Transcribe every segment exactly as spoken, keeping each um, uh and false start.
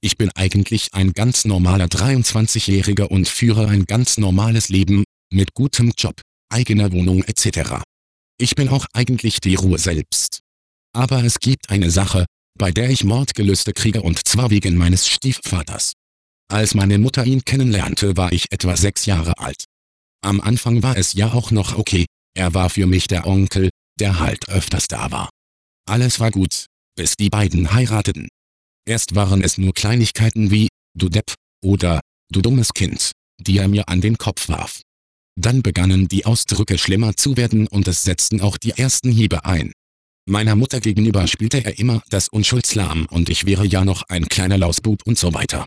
Ich bin eigentlich ein ganz normaler dreiundzwanzigjähriger und führe ein ganz normales Leben, mit gutem Job, eigener Wohnung et cetera. Ich bin auch eigentlich die Ruhe selbst. Aber es gibt eine Sache, bei der ich Mordgelüste kriege, und zwar wegen meines Stiefvaters. Als meine Mutter ihn kennenlernte, war ich etwa sechs Jahre alt. Am Anfang war es ja auch noch okay, er war für mich der Onkel, der halt öfters da war. Alles war gut, bis die beiden heirateten. Erst waren es nur Kleinigkeiten wie, du Depp, oder, du dummes Kind, die er mir an den Kopf warf. Dann begannen die Ausdrücke schlimmer zu werden und es setzten auch die ersten Hiebe ein. Meiner Mutter gegenüber spielte er immer das Unschuldslamm und ich wäre ja noch ein kleiner Lausbub und so weiter.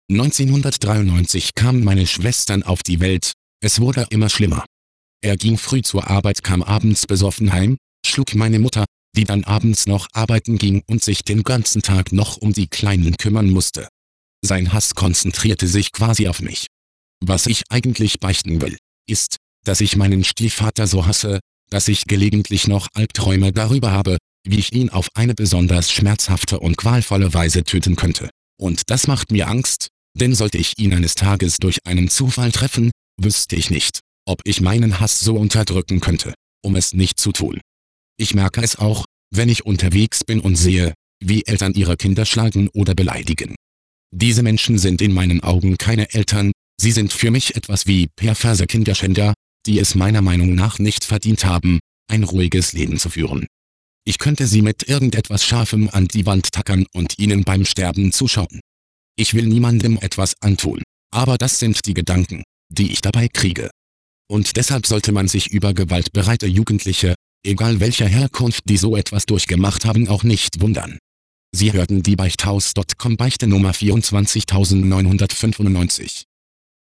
neunzehnhundertdreiundneunzig kamen meine Schwestern auf die Welt, es wurde immer schlimmer. Er ging früh zur Arbeit, kam abends besoffen heim, schlug meine Mutter, die dann abends noch arbeiten ging und sich den ganzen Tag noch um die Kleinen kümmern musste. Sein Hass konzentrierte sich quasi auf mich. Was ich eigentlich beichten will, ist, dass ich meinen Stiefvater so hasse, dass ich gelegentlich noch Albträume darüber habe, wie ich ihn auf eine besonders schmerzhafte und qualvolle Weise töten könnte. Und das macht mir Angst, denn sollte ich ihn eines Tages durch einen Zufall treffen, wüsste ich nicht, ob ich meinen Hass so unterdrücken könnte, um es nicht zu tun. Ich merke es auch, wenn ich unterwegs bin und sehe, wie Eltern ihre Kinder schlagen oder beleidigen. Diese Menschen sind in meinen Augen keine Eltern, sie sind für mich etwas wie perverse Kinderschänder, die es meiner Meinung nach nicht verdient haben, ein ruhiges Leben zu führen. Ich könnte sie mit irgendetwas Scharfem an die Wand tackern und ihnen beim Sterben zuschauen. Ich will niemandem etwas antun, aber das sind die Gedanken, die ich dabei kriege. Und deshalb sollte man sich über gewaltbereite Jugendliche, egal welcher Herkunft die so etwas durchgemacht haben, auch nicht wundern. Sie hörten die Beichthaus Punkt com Beichte Nummer vierundzwanzigtausendneunhundertfünfundneunzig.